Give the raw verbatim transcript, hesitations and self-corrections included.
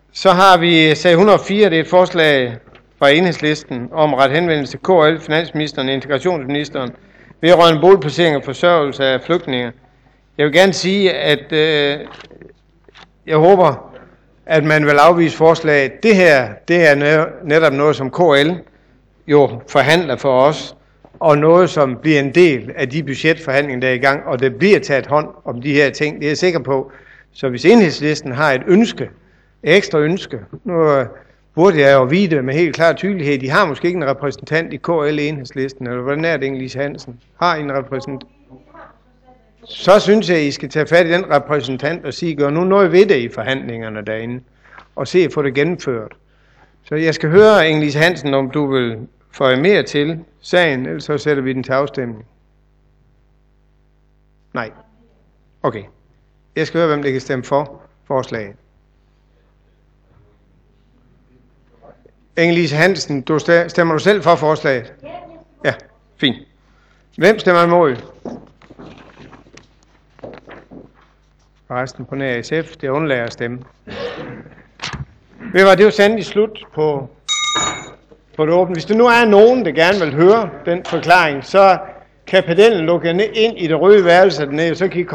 Så har vi sag et hundrede og fire, det er et forslag fra Enhedslisten om ret henvendelse til K L, Finansministeren og Integrationsministeren vedrørende boligplacering og forsørgelse af flygtninge. Jeg vil gerne sige, at øh, jeg håber, at man vil afvise forslaget. Det her, det er netop noget, som K L jo forhandler for os, og noget, som bliver en del af de budgetforhandlinger, der er i gang, og det bliver taget hånd om de her ting. Det er jeg sikker på. Så hvis Enhedslisten har et ønske, ekstra ønske, nu burde jeg jo vide det med helt klar tydelighed, de har måske ikke en repræsentant i K L Enhedslisten, eller hvordan er det, Inge-Lise Hansen? Har en repræsentant? Så synes jeg, I skal tage fat i den repræsentant og sige, gør nu noget ved det i forhandlingerne derinde, og se at få det gennemført. Så jeg skal høre, Inge-Lise Hansen, om du vil føje mere til sagen, ellers så sætter vi den til afstemning. Nej. Okay. Jeg skal høre, hvem der kan stemme for forslaget. Inge-Lise Hansen, du stemmer du selv for forslaget? Ja, fint. Hvem stemmer imod? Resten på nær S F, det undlader at stemme. Ved hvad, det var sandt i slut på, på det åbne. Hvis der nu er nogen, der gerne vil høre den forklaring, så kan pedellen lukke ind i det røde værelse dernede, så kan I